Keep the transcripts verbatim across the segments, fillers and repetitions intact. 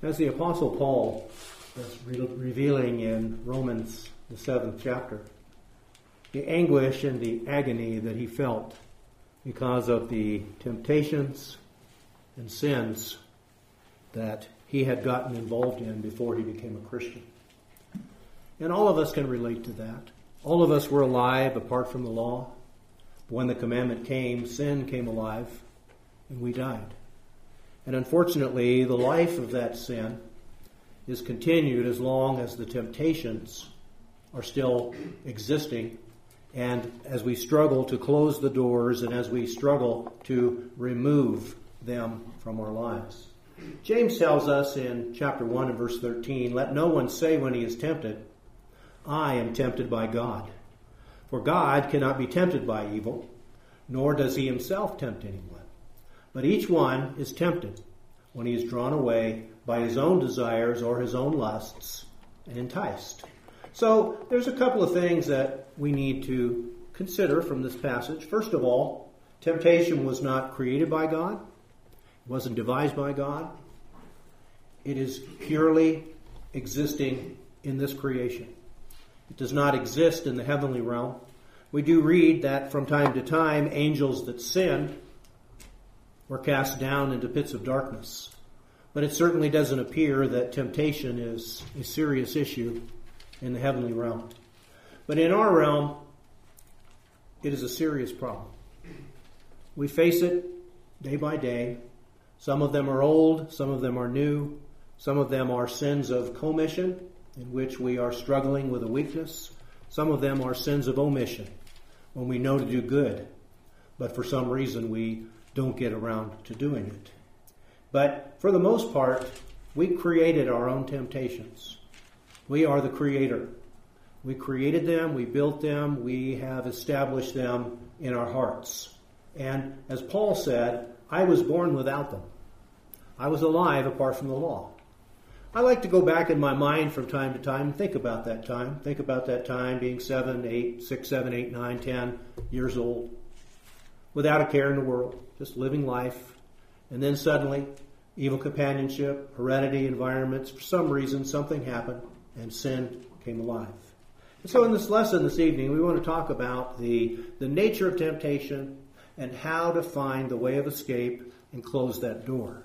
As the Apostle Paul is re- revealing in Romans, the seventh chapter, the anguish and the agony that he felt because of the temptations and sins that he had gotten involved in before he became a Christian. And all of us can relate to that. All of us were alive apart from the law. But when the commandment came, sin came alive, and we died. And unfortunately, the life of that sin is continued as long as the temptations are still existing, and as we struggle to close the doors and as we struggle to remove them from our lives. James tells us in chapter one and verse thirteen, "Let no one say when he is tempted, I am tempted by God. For God cannot be tempted by evil, nor does he himself tempt anyone. But each one is tempted when he is drawn away by his own desires or his own lusts and enticed." So there's a couple of things that we need to consider from this passage. First of all, temptation was not created by God. It wasn't devised by God. It is purely existing in this creation. It does not exist in the heavenly realm. We do read that from time to time, angels that sinned were cast down into pits of darkness. But it certainly doesn't appear that temptation is a serious issue in the heavenly realm. But in our realm, it is a serious problem. We face it day by day. Some of them are old, some of them are new, some of them are sins of commission, in which we are struggling with a weakness. Some of them are sins of omission, when we know to do good, but for some reason we don't get around to doing it. But for the most part, we created our own temptations. We are the creator. We created them, we built them, we have established them in our hearts. And as Paul said, I was born without them. I was alive apart from the law. I like to go back in my mind from time to time and think about that time. Think about that time being seven, eight, six, seven, eight, nine, ten years old, without a care in the world, just living life. And then suddenly, evil companionship, heredity, environments, for some reason, something happened and sin came alive. And so in this lesson this evening, we want to talk about the, the nature of temptation and how to find the way of escape and close that door.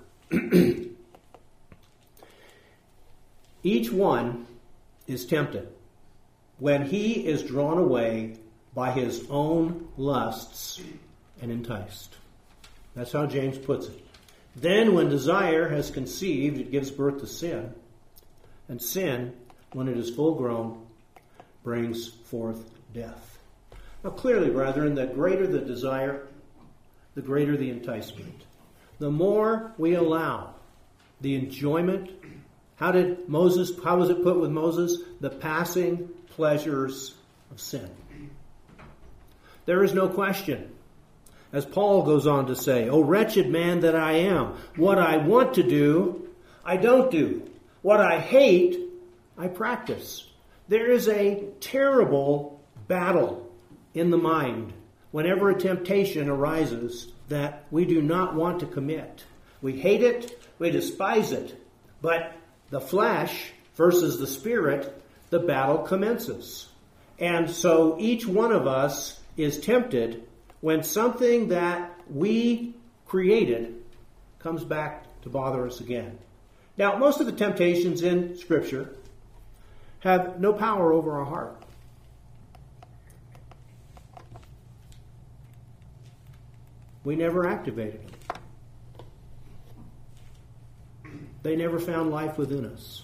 Each one is tempted when he is drawn away by his own lusts and enticed. That's how James puts it. Then when desire has conceived, it gives birth to sin. And sin, when it is full grown, brings forth death. Now clearly, brethren, the greater the desire, the greater the enticement. The more we allow the enjoyment. How did Moses, how was it put with Moses? The passing pleasures of sin. There is no question. As Paul goes on to say, "O wretched man that I am, what I want to do, I don't do. What I hate, I practice." There is a terrible battle in the mind whenever a temptation arises that we do not want to commit. We hate it, we despise it, but the flesh versus the spirit, the battle commences. And so each one of us is tempted when something that we created comes back to bother us again. Now, most of the temptations in Scripture have no power over our heart. We never activated them. They never found life within us.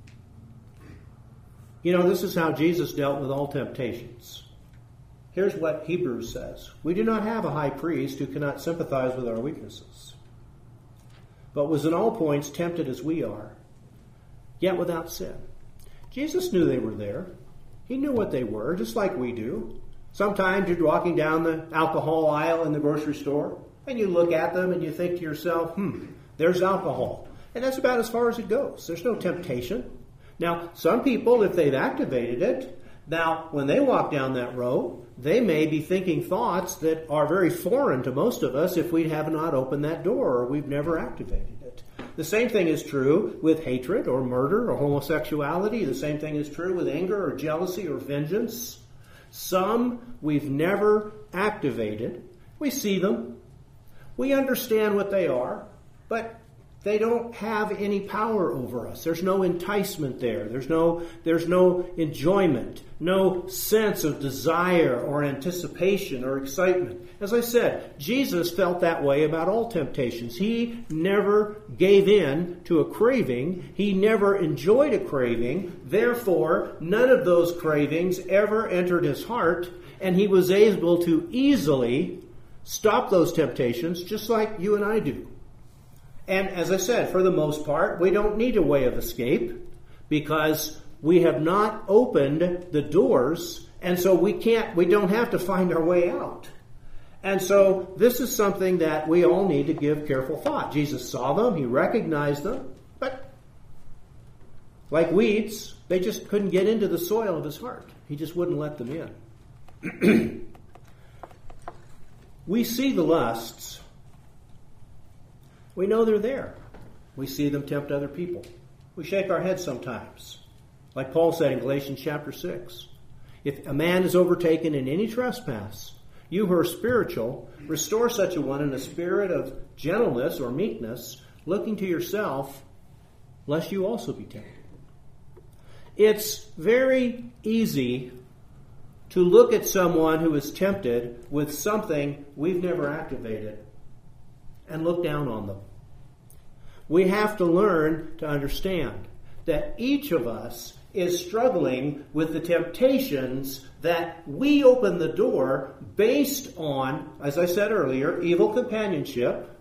You know, this is how Jesus dealt with all temptations. Here's what Hebrews says. "We do not have a high priest who cannot sympathize with our weaknesses, but was in all points tempted as we are, yet without sin." Jesus knew they were there. He knew what they were, just like we do. Sometimes you're walking down the alcohol aisle in the grocery store, and you look at them and you think to yourself, hmm, there's alcohol. And that's about as far as it goes. There's no temptation. Now, some people, if they've activated it, now, when they walk down that row, they may be thinking thoughts that are very foreign to most of us if we have not opened that door or we've never activated it. The same thing is true with hatred or murder or homosexuality. The same thing is true with anger or jealousy or vengeance. Some we've never activated. We see them. We understand what they are, but they don't have any power over us. There's no enticement there. There's no, there's no enjoyment, no sense of desire or anticipation or excitement. As I said, Jesus felt that way about all temptations. He never gave in to a craving. He never enjoyed a craving. Therefore, none of those cravings ever entered his heart, and he was able to easily stop those temptations just like you and I do. And as I said, for the most part, we don't need a way of escape because we have not opened the doors, and so we can't, we don't have to find our way out. And so this is something that we all need to give careful thought. Jesus saw them, he recognized them, but like weeds, they just couldn't get into the soil of his heart. He just wouldn't let them in. We see the lusts. We know they're there. We see them tempt other people. We shake our heads sometimes. Like Paul said in Galatians chapter six. If a man is overtaken in any trespass, you who are spiritual, restore such a one in a spirit of gentleness or meekness, looking to yourself, lest you also be tempted. It's very easy to look at someone who is tempted with something we've never activated and look down on them. We have to learn to understand that each of us is struggling with the temptations that we open the door based on, as I said earlier, evil companionship,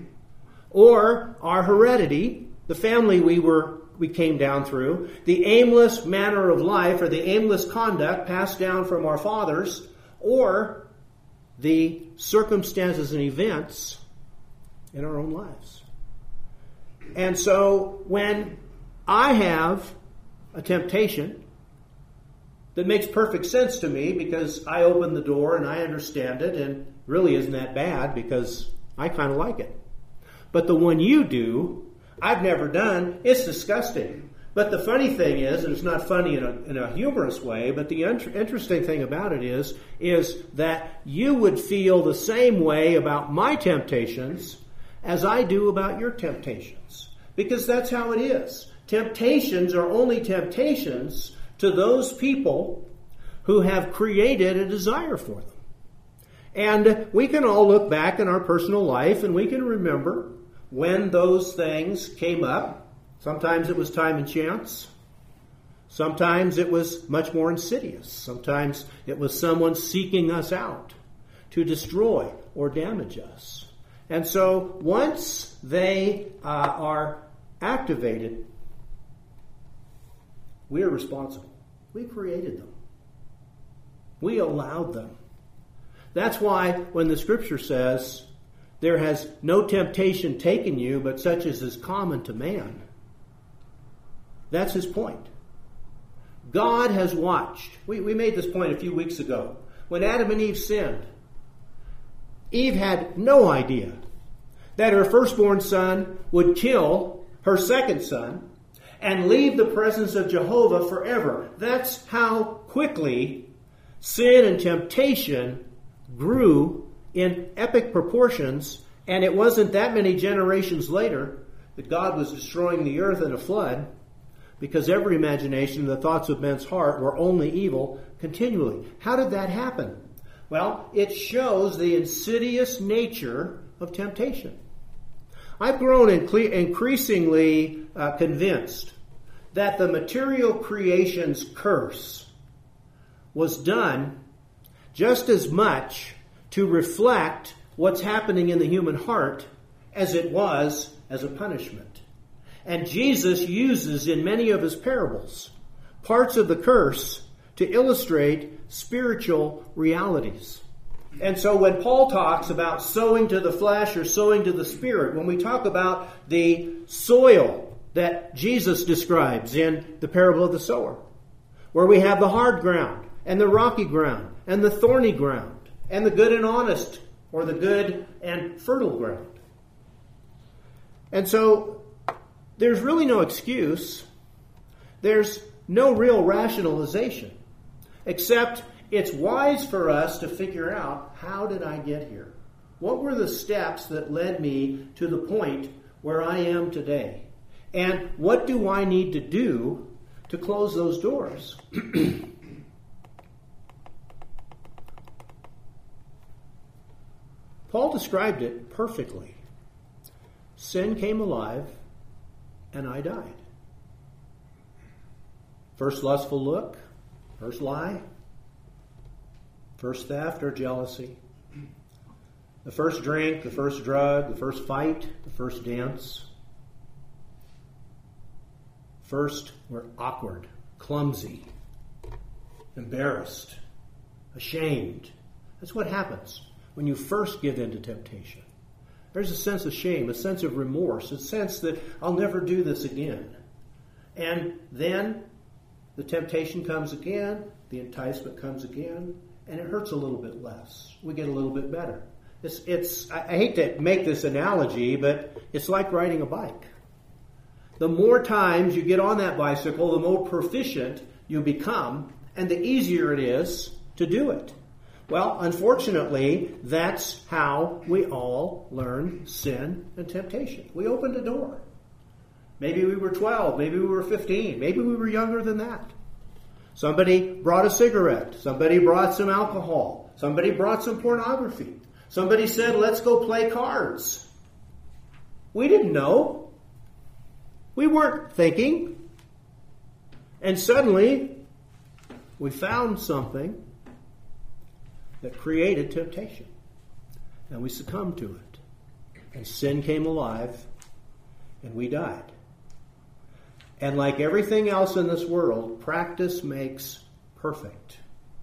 or our heredity, the family we were we came down through, the aimless manner of life or the aimless conduct passed down from our fathers, or the circumstances and events in our own lives. And so when I have a temptation that makes perfect sense to me because I open the door and I understand it and really isn't that bad because I kind of like it. But the one you do, I've never done, it's disgusting. But the funny thing is, and it's not funny in a, in a humorous way, but the int- interesting thing about it is, is that you would feel the same way about my temptations as I do about your temptations. Because that's how it is. Temptations are only temptations to those people who have created a desire for them. And we can all look back in our personal life and we can remember when those things came up. Sometimes it was time and chance. Sometimes it was much more insidious. Sometimes it was someone seeking us out to destroy or damage us. And so once they uh, are activated, we are responsible. We created them. We allowed them. That's why when the scripture says, there has no temptation taken you, but such as is common to man, that's his point. God has watched. We, we made this point a few weeks ago. When Adam and Eve sinned, Eve had no idea that her firstborn son would kill her second son and leave the presence of Jehovah forever. That's how quickly sin and temptation grew in epic proportions, and it wasn't that many generations later that God was destroying the earth in a flood, because every imagination, the thoughts of men's heart were only evil continually. How did that happen? Well, it shows the insidious nature of temptation. I've grown incle- increasingly uh, convinced that the material creation's curse was done just as much to reflect what's happening in the human heart as it was as a punishment. And Jesus uses in many of his parables parts of the curse to illustrate spiritual realities. And so when Paul talks about sowing to the flesh or sowing to the spirit, when we talk about the soil that Jesus describes in the parable of the sower, where we have the hard ground and the rocky ground and the thorny ground and the good and honest or the good and fertile ground. And so there's really no excuse. There's no real rationalization, except it's wise for us to figure out, how did I get here? What were the steps that led me to the point where I am today? And what do I need to do to close those doors? Paul described it perfectly. Sin came alive, and I died. First lustful look, first lie, first theft or jealousy, the first drink, the first drug, the first fight, the first dance. First, we're awkward, clumsy, embarrassed, ashamed. That's what happens when you first give in to temptation. There's a sense of shame, a sense of remorse, a sense that I'll never do this again. And then the temptation comes again, the enticement comes again, and it hurts a little bit less. We get a little bit better. It's, it's, I hate to make this analogy, but it's like riding a bike. The more times you get on that bicycle, the more proficient you become, and the easier it is to do it. Well, unfortunately, that's how we all learn sin and temptation. We opened a door. Maybe we were twelve, maybe we were fifteen, maybe we were younger than that. Somebody brought a cigarette, somebody brought some alcohol, somebody brought some pornography. Somebody said, let's go play cards. We didn't know. We weren't thinking. And suddenly, we found something that created temptation. And we succumbed to it. And sin came alive, and we died. And like everything else in this world, practice makes perfect.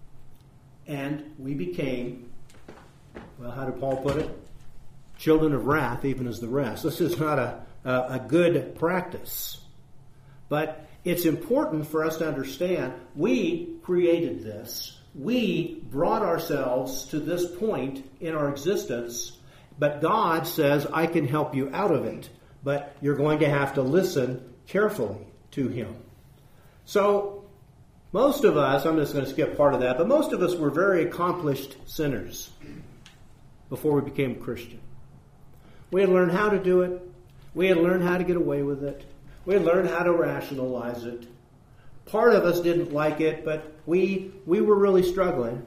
And we became, well, how did Paul put it? Children of wrath, even as the rest. This is not a, a, a good practice. But it's important for us to understand we created this. We brought ourselves to this point in our existence. But God says, I can help you out of it. But you're going to have to listen carefully to Him. So, most of us, I'm just going to skip part of that, but most of us were very accomplished sinners before we became a Christian. We had learned how to do it. We had learned how to get away with it. We had learned how to rationalize it. Part of us didn't like it, but we we were really struggling.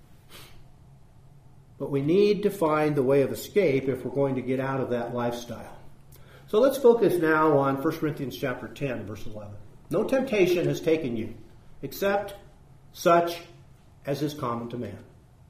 But we need to find the way of escape if we're going to get out of that lifestyle. So let's focus now on First Corinthians chapter ten, verse eleven. No temptation has taken you, except such as is common to man.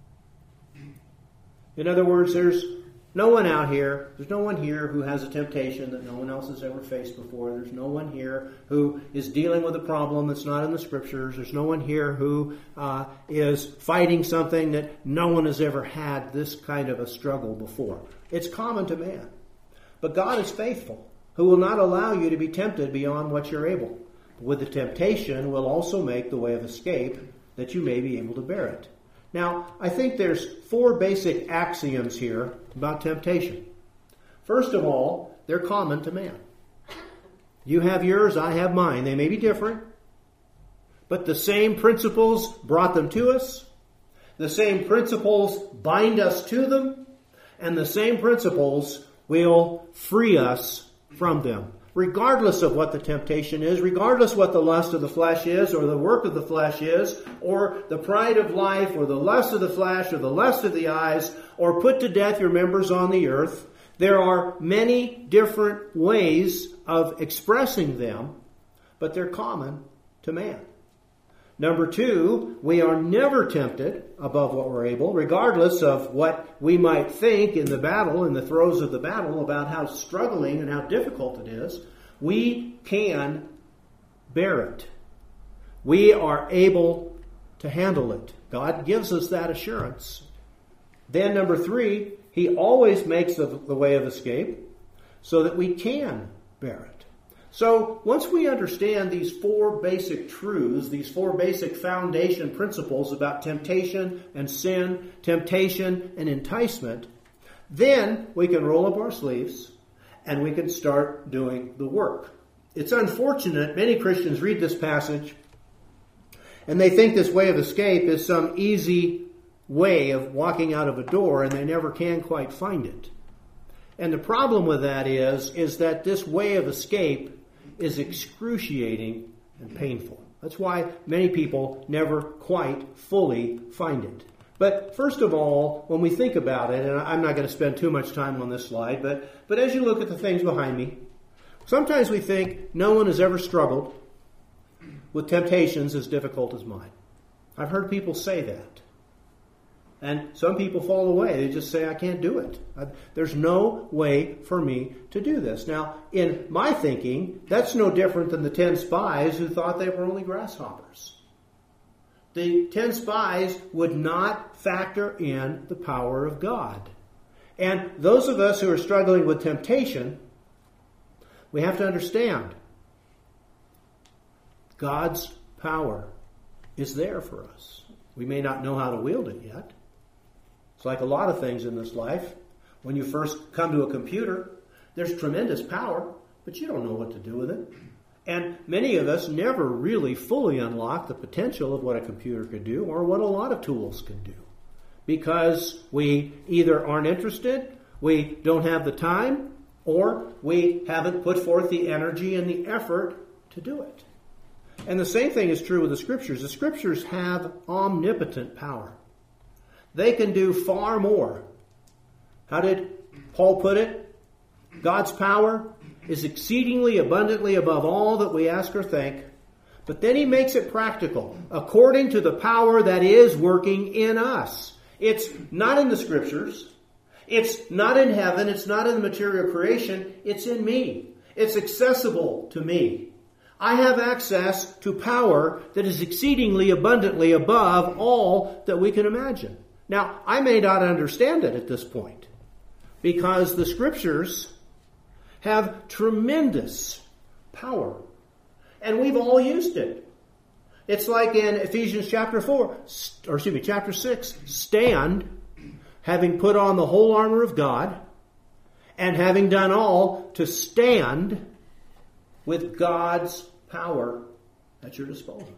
In other words, there's no one out here, there's no one here who has a temptation that no one else has ever faced before. There's no one here who is dealing with a problem that's not in the Scriptures. There's no one here who uh, is fighting something that no one has ever had this kind of a struggle before. It's common to man. But God is faithful, who will not allow you to be tempted beyond what you're able. With the temptation will also make the way of escape that you may be able to bear it. Now, I think there's four basic axioms here about temptation. First of all, they're common to man. You have yours, I have mine. They may be different, but the same principles brought them to us. The same principles bind us to them, and the same principles will free us from them. Regardless of what the temptation is, regardless what the lust of the flesh is, or the work of the flesh is, or the pride of life, or the lust of the flesh, or the lust of the eyes, or put to death your members on the earth, there are many different ways of expressing them, but they're common to man. Number two, we are never tempted above what we're able, regardless of what we might think in the battle, in the throes of the battle, about how struggling and how difficult it is. We can bear it. We are able to handle it. God gives us that assurance. Then number three, He always makes the, the way of escape so that we can bear it. So once we understand these four basic truths, these four basic foundation principles about temptation and sin, temptation and enticement, then we can roll up our sleeves and we can start doing the work. it's unfortunate many Christians read this passage and they think this way of escape is some easy way of walking out of a door, and they never can quite find it. And the problem with that is, is that this way of escape is excruciating and painful. That's why many people never quite fully find it. But first of all, when we think about it, and I'm not going to spend too much time on this slide, but, but as you look at the things behind me, sometimes we think no one has ever struggled with temptations as difficult as mine. I've heard people say that. And some people fall away. They just say, I can't do it. I, there's no way for me to do this. Now, in my thinking, that's no different than the ten spies who thought they were only grasshoppers. The ten spies would not factor in the power of God. And those of us who are struggling with temptation, we have to understand God's power is there for us. We may not know how to wield it yet. It's like a lot of things in this life. When you first come to a computer, there's tremendous power, but you don't know what to do with it. And many of us never really fully unlock the potential of what a computer could do or what a lot of tools can do. Because we either aren't interested, we don't have the time, or we haven't put forth the energy and the effort to do it. And the same thing is true with the Scriptures. The Scriptures have omnipotent power. They can do far more. How did Paul put it? God's power is exceedingly abundantly above all that we ask or think. But then he makes it practical, according to the power that is working in us. It's not in the Scriptures. It's not in heaven. It's not in the material creation. It's in me. It's accessible to me. I have access to power that is exceedingly abundantly above all that we can imagine. Now, I may not understand it at this point because the Scriptures have tremendous power, and we've all used it. It's like in Ephesians chapter four, or excuse me, chapter six, stand, having put on the whole armor of God, and having done all to stand with God's power at your disposal.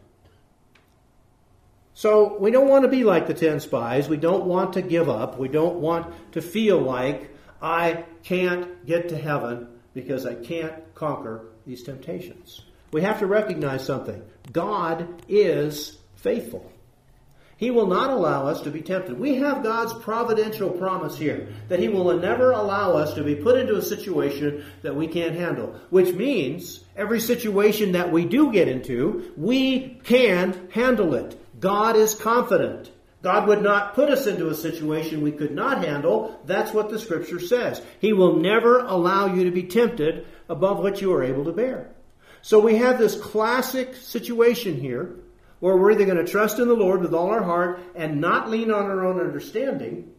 So we don't want to be like the ten spies. We don't want to give up. We don't want to feel like I can't get to heaven because I can't conquer these temptations. We have to recognize something. God is faithful. He will not allow us to be tempted. We have God's providential promise here that He will never allow us to be put into a situation that we can't handle. Which means every situation that we do get into, we can handle it. God is confident. God would not put us into a situation we could not handle. That's what the Scripture says. He will never allow you to be tempted above what you are able to bear. So we have this classic situation here where we're either going to trust in the Lord with all our heart and not lean on our own understanding,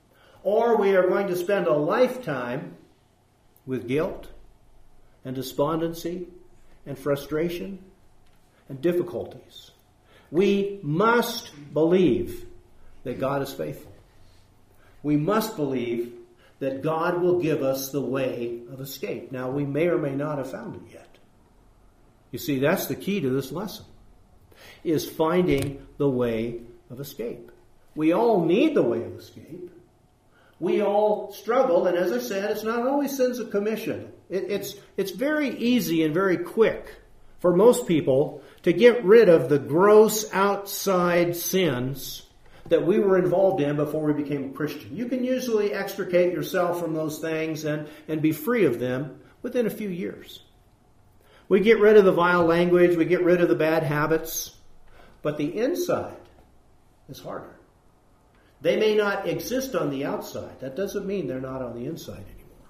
or we are going to spend a lifetime with guilt and despondency and frustration and difficulties. We must believe that God is faithful. We must believe that God will give us the way of escape. Now, we may or may not have found it yet. You see, that's the key to this lesson, is finding the way of escape. We all need the way of escape. We all struggle, and as I said, it's not always sins of commission. It, it's, it's very easy and very quick for most people to get rid of the gross outside sins that we were involved in before we became a Christian. You can usually extricate yourself from those things and, and be free of them within a few years. We get rid of the vile language, we get rid of the bad habits, but the inside is harder. They may not exist on the outside. That doesn't mean they're not on the inside anymore.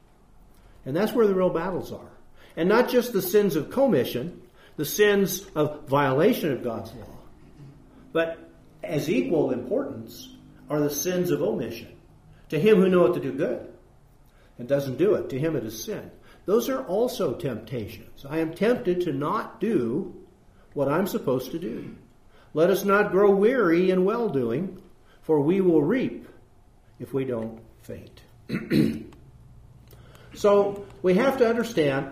And that's where the real battles are. And not just the sins of commission, the sins of violation of God's law, but as equal importance are the sins of omission. To him who knoweth to do good and doesn't do it, to him it is sin. Those are also temptations. I am tempted to not do what I'm supposed to do. Let us not grow weary in well-doing, for we will reap if we don't faint. So we have to understand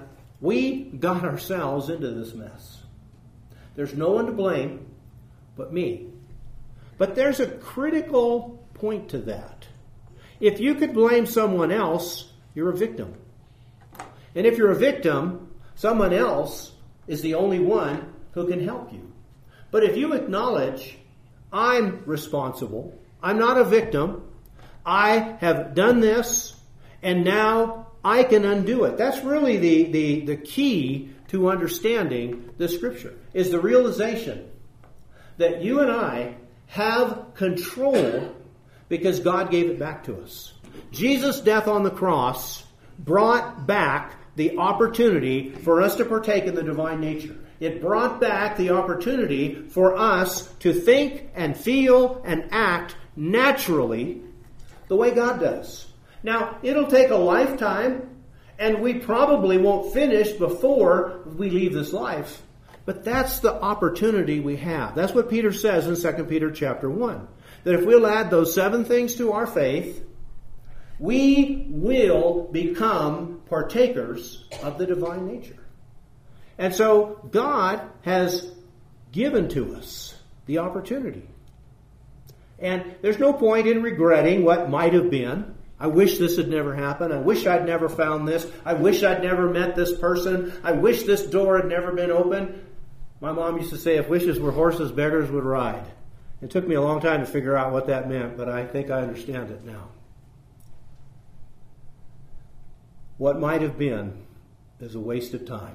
We got ourselves into this mess. There's no one to blame but me. But there's a critical point to that. If you could blame someone else, you're a victim. And if you're a victim, someone else is the only one who can help you. But if you acknowledge, I'm responsible, I'm not a victim, I have done this, and now I can undo it. That's really the, the, the key to understanding the Scripture, is the realization that you and I have control because God gave it back to us. Jesus' death on the cross brought back the opportunity for us to partake in the divine nature. It brought back the opportunity for us to think and feel and act naturally the way God does. Now, it'll take a lifetime, and we probably won't finish before we leave this life. But that's the opportunity we have. That's what Peter says in Second Peter chapter one. That if we'll add those seven things to our faith, we will become partakers of the divine nature. And so God has given to us the opportunity. And there's no point in regretting what might have been. I wish this had never happened. I wish I'd never found this. I wish I'd never met this person. I wish this door had never been open. My mom used to say, if wishes were horses, beggars would ride. It took me a long time to figure out what that meant, but I think I understand it now. What might have been is a waste of time.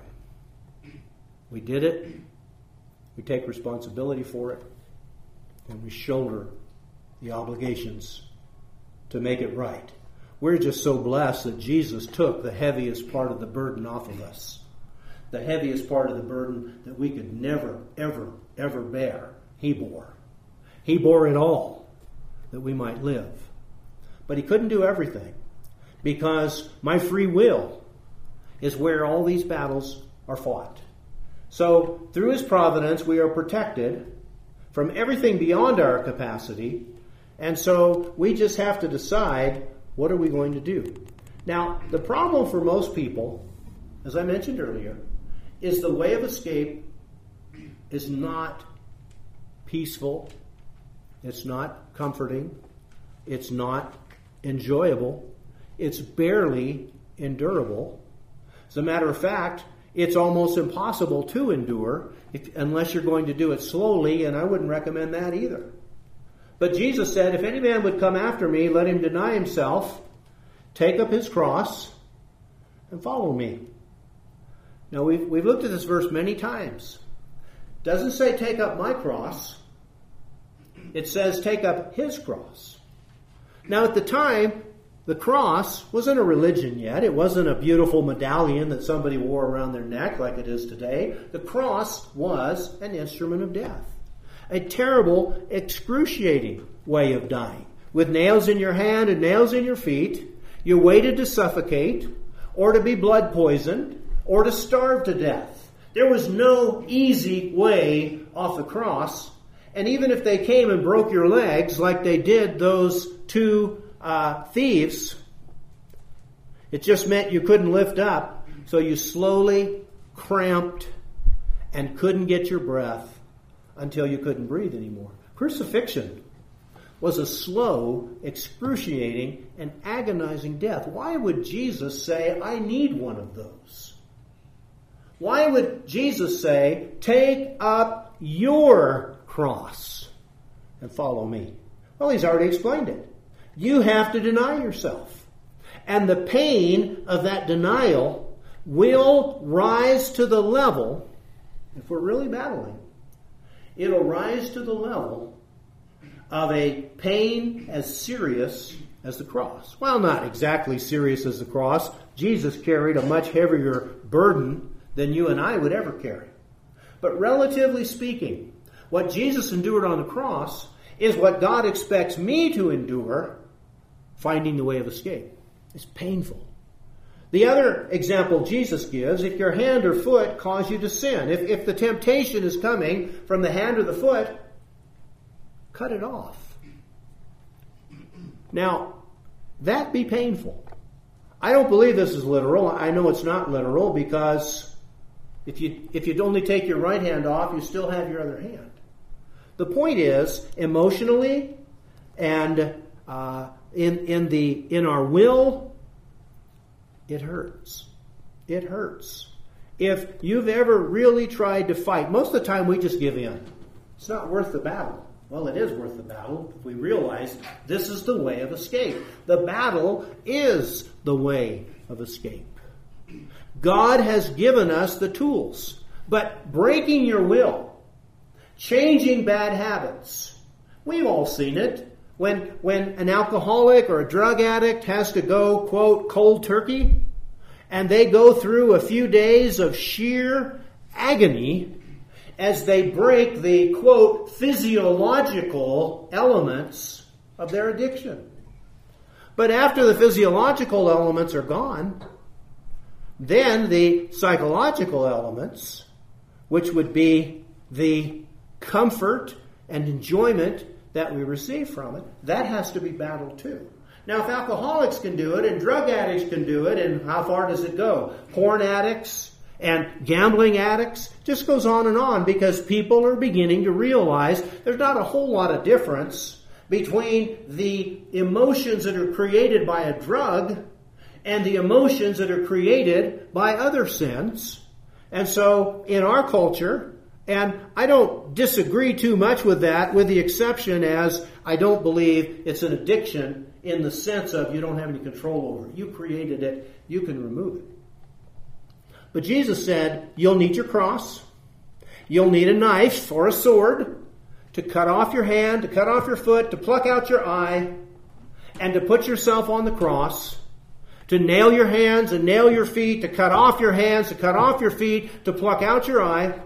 We did it. We take responsibility for it. And we shoulder the obligations to make it right. We're just so blessed that Jesus took the heaviest part of the burden off of us. The heaviest part of the burden that we could never, ever, ever bear, He bore. He bore it all that we might live. But He couldn't do everything, because my free will is where all these battles are fought. So, through His providence, we are protected from everything beyond our capacity. And so, we just have to decide, what are we going to do? Now, the problem for most people, as I mentioned earlier, is the way of escape is not peaceful. It's not comforting. It's not enjoyable. It's barely endurable. As a matter of fact, it's almost impossible to endure if, unless you're going to do it slowly, and I wouldn't recommend that either. But Jesus said, if any man would come after me, let him deny himself, take up his cross, and follow me. Now, we've, we've looked at this verse many times. It doesn't say take up my cross. It says take up his cross. Now, at the time, the cross wasn't a religion yet. It wasn't a beautiful medallion that somebody wore around their neck like it is today. The cross was an instrument of death. A terrible, excruciating way of dying. With nails in your hand and nails in your feet, you waited to suffocate, or to be blood poisoned, or to starve to death. There was no easy way off the cross. And even if they came and broke your legs like they did those two uh, thieves, it just meant you couldn't lift up. So you slowly cramped and couldn't get your breath until you couldn't breathe anymore. Crucifixion was a slow, excruciating, and agonizing death. Why would Jesus say, I need one of those? Why would Jesus say, take up your cross and follow me? Well, He's already explained it. You have to deny yourself. And the pain of that denial will rise to the level, if we're really battling, it'll rise to the level of a pain as serious as the cross. Well, not exactly serious as the cross. Jesus carried a much heavier burden than you and I would ever carry. But relatively speaking, what Jesus endured on the cross is what God expects me to endure, finding the way of escape. It's painful. The other example Jesus gives, if your hand or foot cause you to sin, if, if the temptation is coming from the hand or the foot, cut it off. Now, that be painful. I don't believe this is literal. I know it's not literal because if you if you'd only take your right hand off, you still have your other hand. The point is, emotionally and uh, in in the in our will, it hurts. It hurts. If you've ever really tried to fight, most of the time we just give in. It's not worth the battle. Well, it is worth the battle if we realize this is the way of escape. The battle is the way of escape. God has given us the tools, but breaking your will, changing bad habits, we've all seen it. When, when an alcoholic or a drug addict has to go, quote, cold turkey, and they go through a few days of sheer agony as they break the, quote, physiological elements of their addiction. But after the physiological elements are gone, then the psychological elements, which would be the comfort and enjoyment that we receive from it, that has to be battled too. Now, if alcoholics can do it and drug addicts can do it, and how far does it go? Porn addicts and gambling addicts, just goes on and on because people are beginning to realize there's not a whole lot of difference between the emotions that are created by a drug and the emotions that are created by other sins. And so in our culture, and I don't disagree too much with that, with the exception as I don't believe it's an addiction in the sense of you don't have any control over it. You created it, you can remove it. But Jesus said, you'll need your cross, you'll need a knife or a sword to cut off your hand, to cut off your foot, to pluck out your eye, and to put yourself on the cross, to nail your hands and nail your feet, to cut off your hands, to cut off your feet, to pluck out your eye.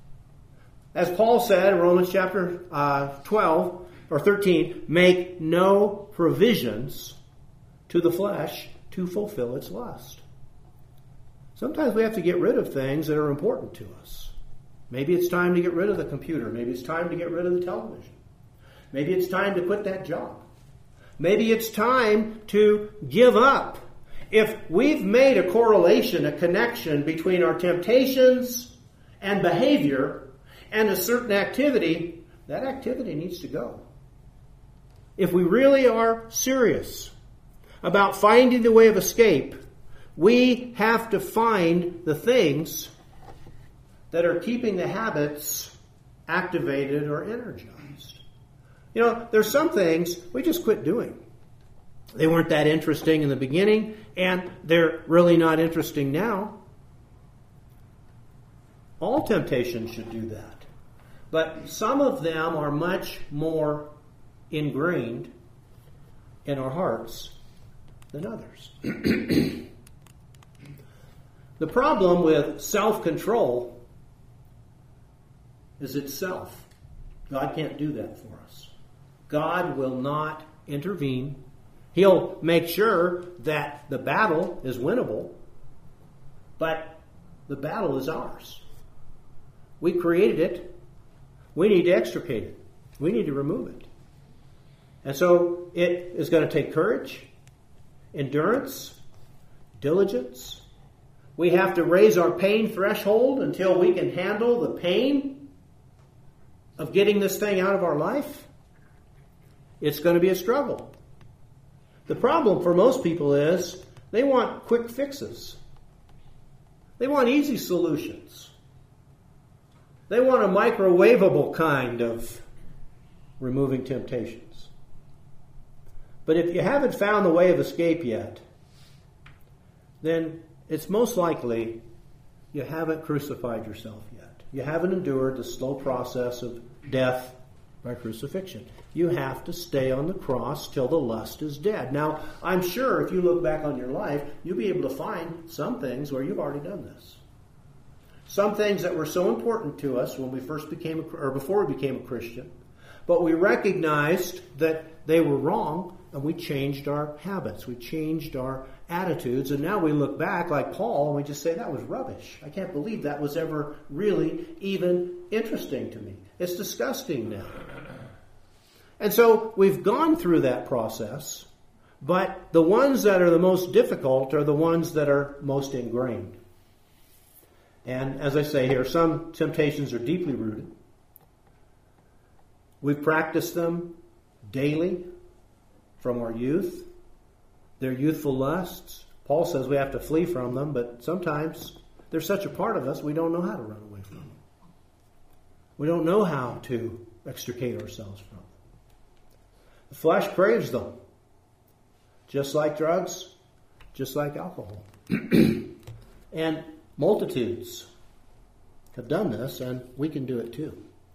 As Paul said in Romans chapter uh, twelve or thirteen, make no provisions to the flesh to fulfill its lust. Sometimes we have to get rid of things that are important to us. Maybe it's time to get rid of the computer. Maybe it's time to get rid of the television. Maybe it's time to quit that job. Maybe it's time to give up. If we've made a correlation, a connection between our temptations and behavior and a certain activity, that activity needs to go. If we really are serious about finding the way of escape, we have to find the things that are keeping the habits activated or energized. You know, there's some things we just quit doing. They weren't that interesting in the beginning, and they're really not interesting now. All temptations should do that. But some of them are much more ingrained in our hearts than others. The problem with self-control is itself. God can't do that for us. God will not intervene. He'll make sure that the battle is winnable, but the battle is ours. We created it. We need to extricate it. We need to remove it. And so it is going to take courage, endurance, diligence. We have to raise our pain threshold until we can handle the pain of getting this thing out of our life. It's going to be a struggle. The problem for most people is they want quick fixes. They want easy solutions. They want a microwavable kind of removing temptations. But if you haven't found the way of escape yet, then it's most likely you haven't crucified yourself yet. You haven't endured the slow process of death by crucifixion. You have to stay on the cross till the lust is dead. Now, I'm sure if you look back on your life, you'll be able to find some things where you've already done this. Some things that were so important to us when we first became, a, or before we became a Christian, but we recognized that they were wrong, and we changed our habits. We changed our attitudes, and now we look back like Paul, and we just say, that was rubbish. I can't believe that was ever really even interesting to me. It's disgusting now. And so we've gone through that process, But the ones that are the most difficult are the ones that are most ingrained. And as I say here, some temptations are deeply rooted. We've practiced them daily from our youth. They're youthful lusts. Paul says we have to flee from them, but sometimes they're such a part of us we don't know how to run away from them. We don't know how to extricate ourselves from them. The flesh craves them. Just like drugs, just like alcohol. And multitudes have done this, and we can do it too.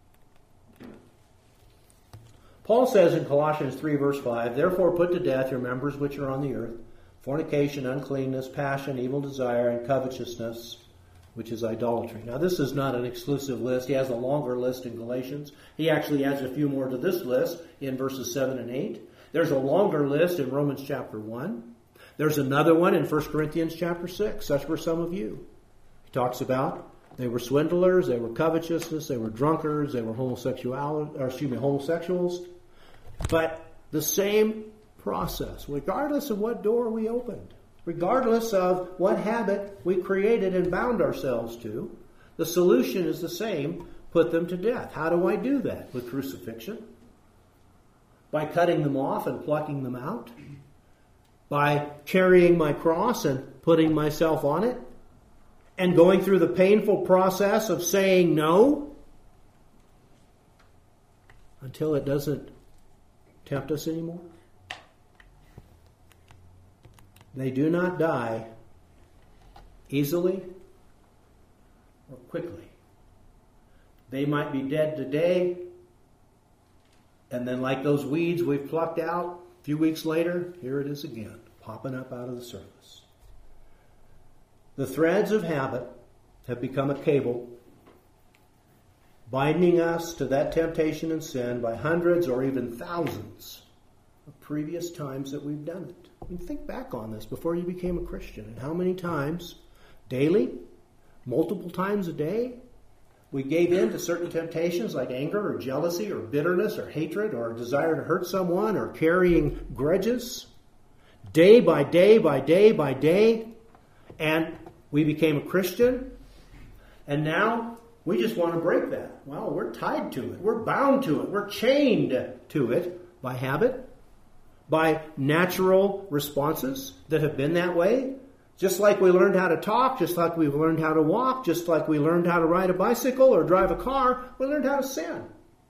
Paul says in Colossians three, verse five, "Therefore put to death your members which are on the earth, fornication, uncleanness, passion, evil desire, and covetousness, which is idolatry." Now this is not an exclusive list. He has a longer list in Galatians. He actually adds a few more to this list in verses seven and eight. There's a longer list in Romans chapter one. There's another one in First Corinthians chapter six. Such were some of you. He talks about they were swindlers, they were covetousness, they were drunkards, they were homosexual, or excuse me, homosexuals. But the same process, regardless of what door we opened, regardless of what habit we created and bound ourselves to, the solution is the same: put them to death. How do I do that? With crucifixion? By cutting them off and plucking them out? By carrying my cross and putting myself on it? And going through the painful process of saying no until it doesn't tempt us anymore? They do not die easily or quickly. They might be dead today, and then like those weeds we've plucked out, a few weeks later, here it is again, popping up out of the surface. The threads of habit have become a cable binding us to that temptation and sin by hundreds or even thousands of previous times that we've done it. I mean, think back on this before you became a Christian, and how many times, daily, multiple times a day, we gave in to certain temptations like anger or jealousy or bitterness or hatred or a desire to hurt someone or carrying grudges, day by day by day by day, and we became a Christian, and now we just want to break that. Well, we're tied to it. We're bound to it. We're chained to it by habit, by natural responses that have been that way. Just like we learned how to talk, just like we learned how to walk, just like we learned how to ride a bicycle or drive a car, we learned how to sin.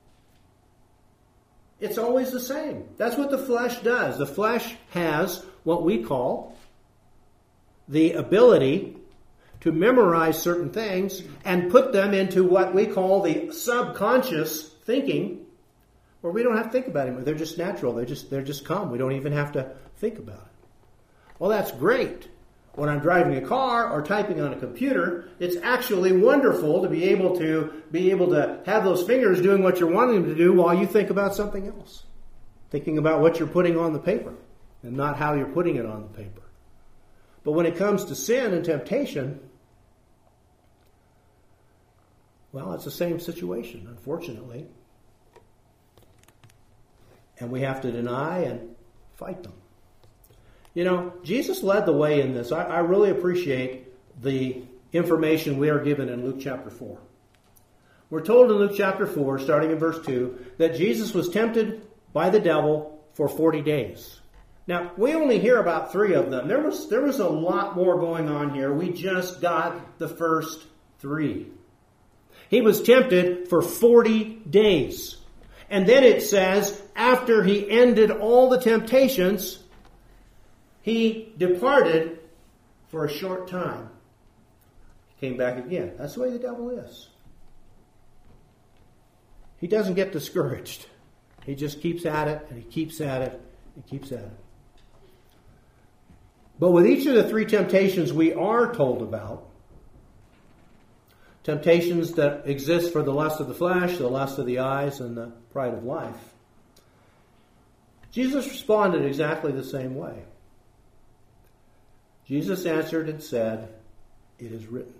It's always the same. That's what the flesh does. The flesh has what we call the ability to memorize certain things and put them into what we call the subconscious thinking, where we don't have to think about them. They're just natural. They just they're just come. We don't even have to think about it. Well, that's great. When I'm driving a car or typing on a computer, it's actually wonderful to be able to be able to have those fingers doing what you're wanting them to do while you think about something else. Thinking about what you're putting on the paper and not how you're putting it on the paper. But when it comes to sin and temptation, well, it's the same situation, unfortunately. And we have to deny and fight them. You know, Jesus led the way in this. I, I really appreciate the information we are given in Luke chapter four. We're told in Luke chapter four, starting in verse two, that Jesus was tempted by the devil for forty days. Now, we only hear about three of them. There was, there was a lot more going on here. We just got the first three. He was tempted for forty days. And then it says, after he ended all the temptations, he departed for a short time. He came back again. That's the way the devil is. He doesn't get discouraged. He just keeps at it, and he keeps at it, and keeps at it. But with each of the three temptations we are told about, temptations that exist for the lust of the flesh, the lust of the eyes, and the pride of life, Jesus responded exactly the same way. Jesus answered and said, "It is written."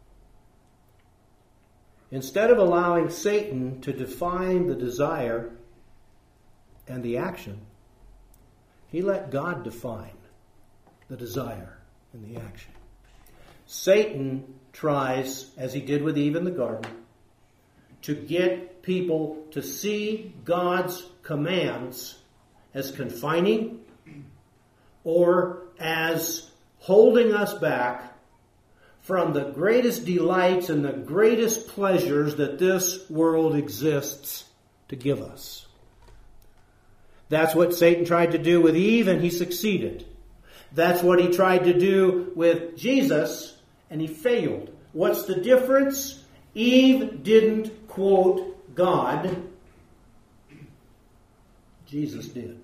Instead of allowing Satan to define the desire and the action, He let God define the desire and the action. Satan tries, as he did with Eve in the garden, to get people to see God's commands as confining or as holding us back from the greatest delights and the greatest pleasures that this world exists to give us. That's what Satan tried to do with Eve, and he succeeded. That's what he tried to do with Jesus, and he failed. What's the difference? Eve didn't quote God. Jesus did.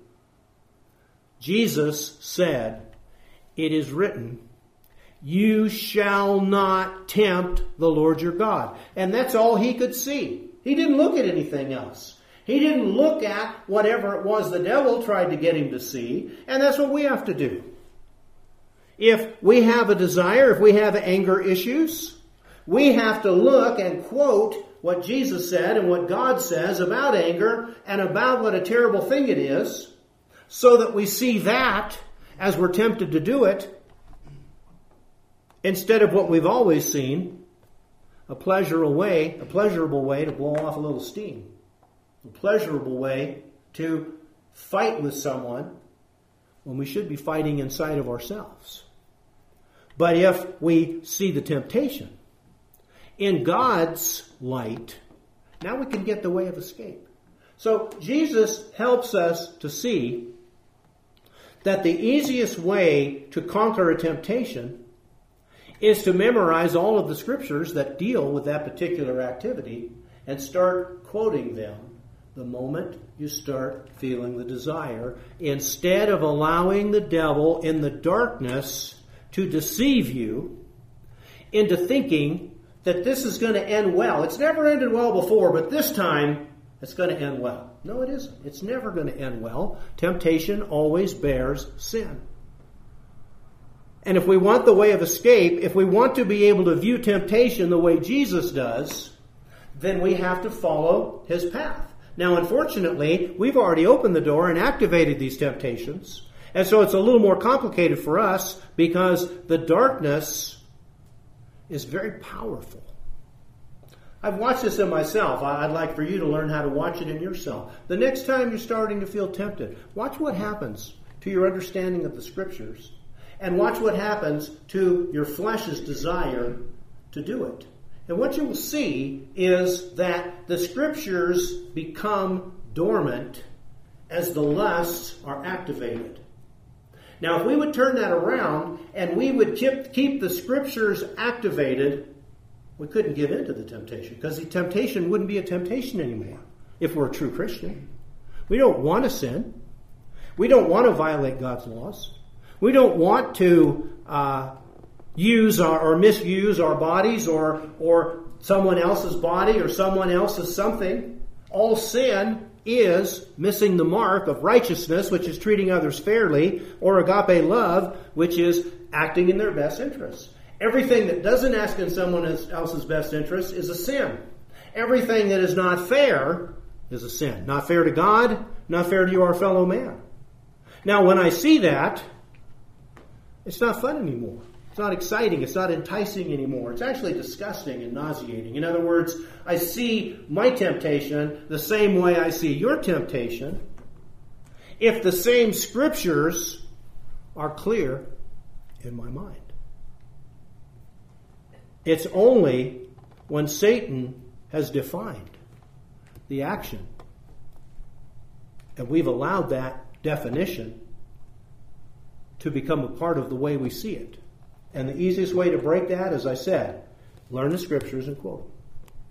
Jesus said, "It is written, you shall not tempt the Lord your God." And that's all he could see. He didn't look at anything else. He didn't look at whatever it was the devil tried to get him to see. And that's what we have to do. If we have a desire, if we have anger issues, we have to look and quote what Jesus said and what God says about anger and about what a terrible thing it is, so that we see that as we're tempted to do it, instead of what we've always seen, a pleasurable way, a pleasurable way to blow off a little steam, a pleasurable way to fight with someone when we should be fighting inside of ourselves. But if we see the temptation in God's light, now we can get the way of escape. So Jesus helps us to see that the easiest way to conquer a temptation is to memorize all of the scriptures that deal with that particular activity and start quoting them the moment you start feeling the desire, instead of allowing the devil in the darkness to deceive you into thinking that this is going to end well. It's never ended well before, but this time it's going to end well. No, it isn't. It's never going to end well. Temptation always bears sin. And if we want the way of escape, if we want to be able to view temptation the way Jesus does, then we have to follow his path. Now, unfortunately, we've already opened the door and activated these temptations. And so it's a little more complicated for us because the darkness is very powerful. I've watched this in myself. I'd like for you to learn how to watch it in yourself. The next time you're starting to feel tempted, watch what happens to your understanding of the scriptures. And watch what happens to your flesh's desire to do it. And what you will see is that the scriptures become dormant as the lusts are activated. Now, if we would turn that around and we would keep, keep the scriptures activated, we couldn't give in to the temptation, because the temptation wouldn't be a temptation anymore if we're a true Christian. We don't want to sin. We don't want to violate God's laws. We don't want to uh, use our, or misuse our bodies or, or someone else's body or someone else's something. All sin is missing the mark of righteousness, which is treating others fairly, or agape love, which is acting in their best interests. Everything that doesn't act in someone else's best interest is a sin. Everything that is not fair is a sin. Not fair to God, not fair to your fellow man. Now, when I see that, it's not fun anymore. It's not exciting. It's not enticing anymore. It's actually disgusting and nauseating. In other words, I see my temptation the same way I see your temptation if the same scriptures are clear in my mind. It's only when Satan has defined the action and we've allowed that definition to become a part of the way we see it. And the easiest way to break that, as I said, learn the scriptures and quote them.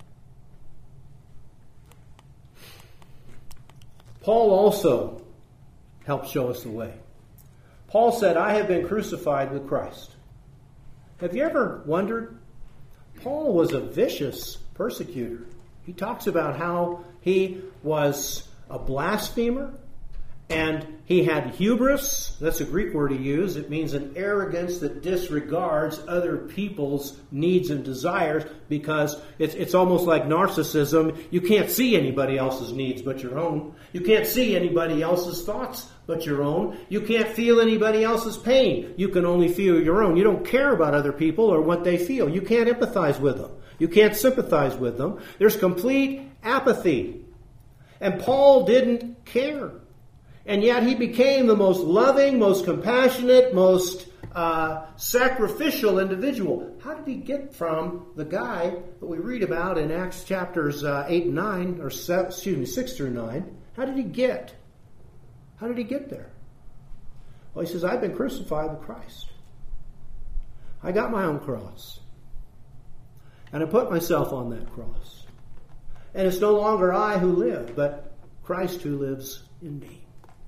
Paul also helps show us the way. Paul said, "I have been crucified with Christ." Have you ever wondered? Paul was a vicious persecutor. He talks about how he was a blasphemer And he had hubris. That's a Greek word he used. It means an arrogance that disregards other people's needs and desires, because it's, it's almost like narcissism. You can't see anybody else's needs but your own. You can't see anybody else's thoughts but your own. You can't feel anybody else's pain. You can only feel your own. You don't care about other people or what they feel. You can't empathize with them. You can't sympathize with them. There's complete apathy. And Paul didn't care. And yet he became the most loving, most compassionate, most uh, sacrificial individual. How did he get from the guy that we read about in Acts chapters uh, eight and nine, or seven, excuse me, six through nine? How did he get? How did he get there? Well, he says, I've been crucified with Christ. I got my own cross. And I put myself on that cross. And it's no longer I who live, but Christ who lives in me.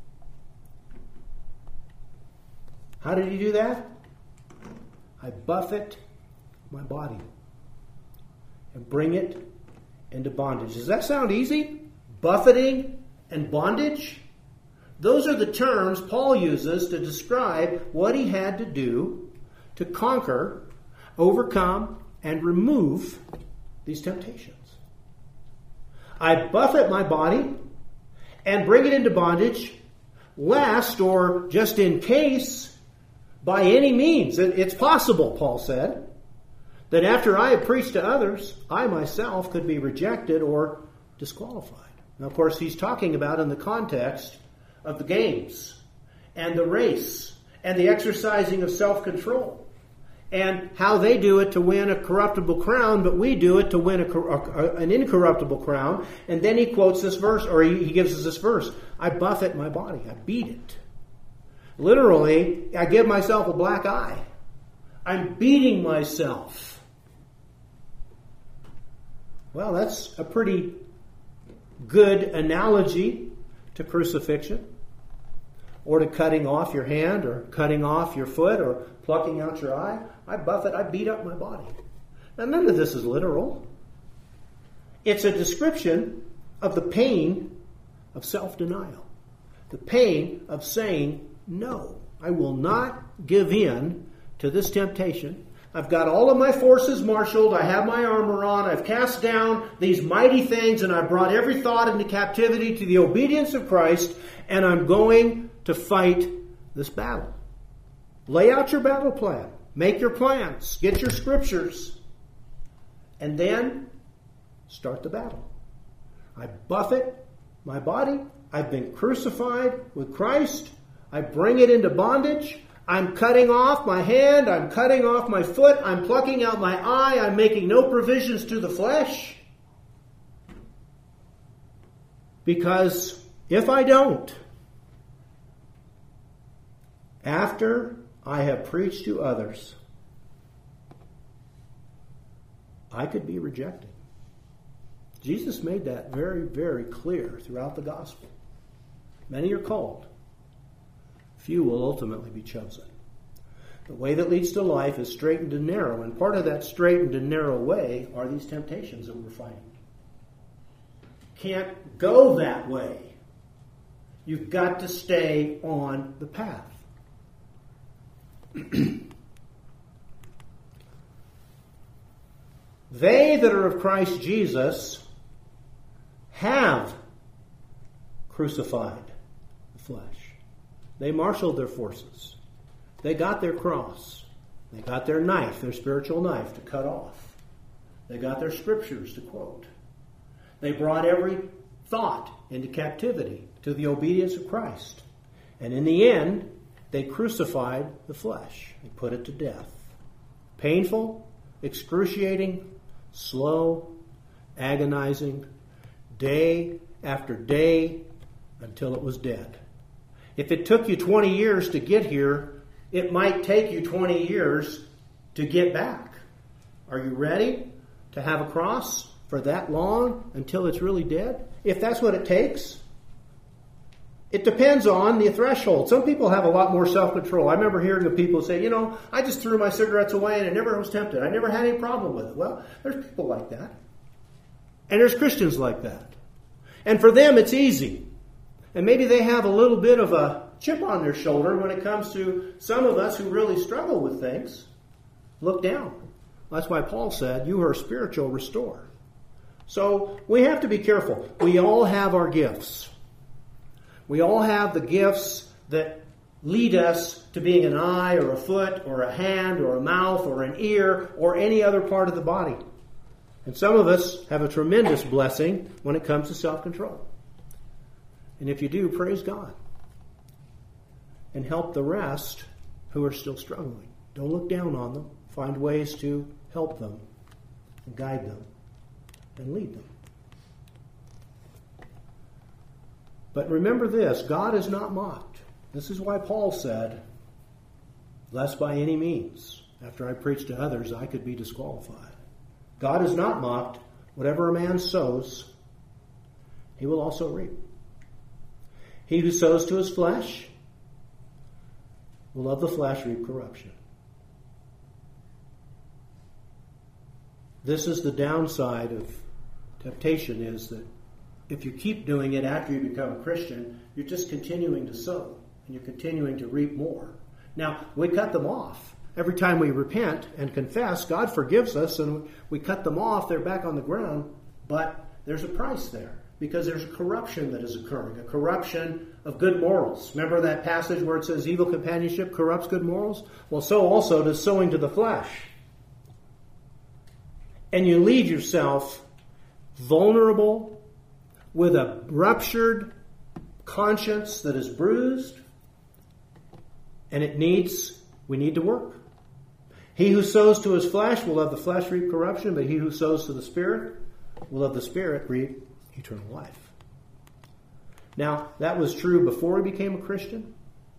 How did he do that? I buffet my body and bring it into bondage. Does that sound easy? Buffeting and bondage? Those are the terms Paul uses to describe what he had to do to conquer, overcome, and remove these temptations. I buffet my body and bring it into bondage, lest or just in case, by any means. It's possible, Paul said, that after I have preached to others, I myself could be rejected or disqualified. Now, of course, he's talking about in the context of the games and the race and the exercising of self-control and how they do it to win a corruptible crown, but we do it to win a, a, an incorruptible crown. And then he quotes this verse, or he, he gives us this verse, I buffet my body, I beat it. Literally, I give myself a black eye. I'm beating myself. Well, that's a pretty good analogy to crucifixion, or to cutting off your hand, or cutting off your foot, or plucking out your eye. I buffet, I beat up my body. Now, none of this is literal. It's a description of the pain of self-denial. The pain of saying, no, I will not give in to this temptation. I've got all of my forces marshaled. I have my armor on. I've cast down these mighty things, and I've brought every thought into captivity to the obedience of Christ, and I'm going to fight this battle. Lay out your battle plan. Make your plans. Get your scriptures. And then start the battle. I buffet my body. I've been crucified with Christ. I bring it into bondage. I'm cutting off my hand. I'm cutting off my foot. I'm plucking out my eye. I'm making no provisions to the flesh. Because if I don't, after I have preached to others, I could be rejected. Jesus made that very, very clear throughout the gospel. Many are called. Few will ultimately be chosen. The way that leads to life is straightened and narrow, and part of that straightened and narrow way are these temptations that we're fighting. Can't go that way. You've got to stay on the path. They that are of Christ Jesus have crucified the flesh. They marshaled their forces. They got their cross. They got their knife, their spiritual knife, to cut off. They got their scriptures to quote. They brought every thought into captivity to the obedience of Christ. And in the end, they crucified the flesh. They put it to death. Painful, excruciating, slow, agonizing, day after day until it was dead. If it took you twenty years to get here, it might take you twenty years to get back. Are you ready to have a cross for that long until it's really dead? If that's what it takes. It depends on the threshold. Some people have a lot more self-control. I remember hearing of people say, you know, I just threw my cigarettes away and I never was tempted. I never had any problem with it. Well, there's people like that. And there's Christians like that. And for them, it's easy. And maybe they have a little bit of a chip on their shoulder when it comes to some of us who really struggle with things. Look down. That's why Paul said, you are spiritual, restore. So we have to be careful. We all have our gifts. We all have the gifts that lead us to being an eye or a foot or a hand or a mouth or an ear or any other part of the body. And some of us have a tremendous blessing when it comes to self-control. And if you do, praise God. And help the rest who are still struggling. Don't look down on them. Find ways to help them, and guide them, and lead them. But remember this, God is not mocked. This is why Paul said, lest by any means, after I preach to others, I could be disqualified. God is not mocked. Whatever a man sows, he will also reap. He who sows to his flesh will of the flesh reap corruption. This is the downside of temptation, is that if you keep doing it after you become a Christian, you're just continuing to sow, and you're continuing to reap more. Now, we cut them off. Every time we repent and confess, God forgives us, and we cut them off. They're back on the ground, but there's a price there, because there's a corruption that is occurring, a corruption of good morals. Remember that passage where it says evil companionship corrupts good morals? Well, so also does sowing to the flesh. And you leave yourself vulnerable with a ruptured conscience that is bruised, and it needs, we need to work. He who sows to his flesh will of the flesh reap corruption, but he who sows to the Spirit will of the Spirit reap eternal life. Now, that was true before he became a Christian,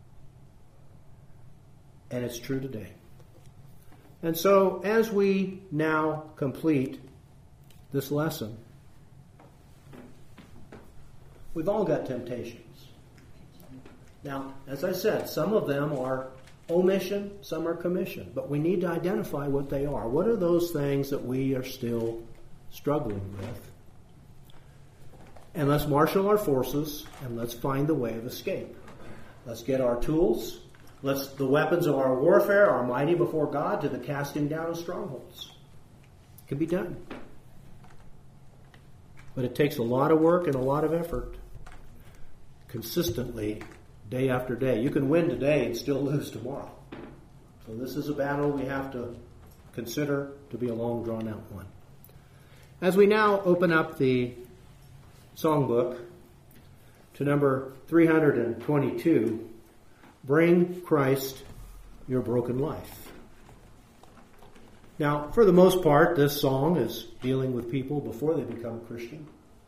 and it's true today. And so, as we now complete this lesson, we've all got temptations. Now, as I said, some of them are omission, some are commission, but we need to identify what they are. What are those things that we are still struggling with? And let's marshal our forces, and let's find the way of escape. Let's get our tools. Let's, the weapons of our warfare are mighty before God to the casting down of strongholds. It can be done. But it takes a lot of work and a lot of effort. Consistently, day after day. You can win today and still lose tomorrow. So this is a battle we have to consider to be a long, drawn-out one. As we now open up the songbook to number three hundred twenty-two, Bring Christ Your Broken Life. Now, for the most part, this song is dealing with people before they become a Christian.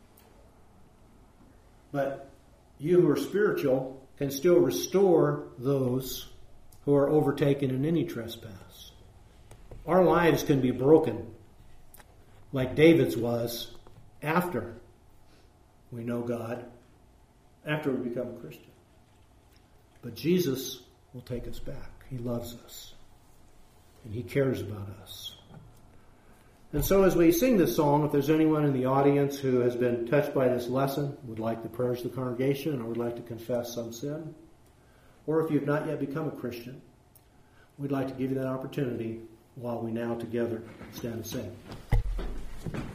But you who are spiritual can still restore those who are overtaken in any trespass. Our lives can be broken, like David's was, after we know God, after we become a Christian. But Jesus will take us back. He loves us. And He cares about us. And so as we sing this song, if there's anyone in the audience who has been touched by this lesson, would like the prayers of the congregation, or would like to confess some sin, or if you've not yet become a Christian, we'd like to give you that opportunity while we now together stand and sing.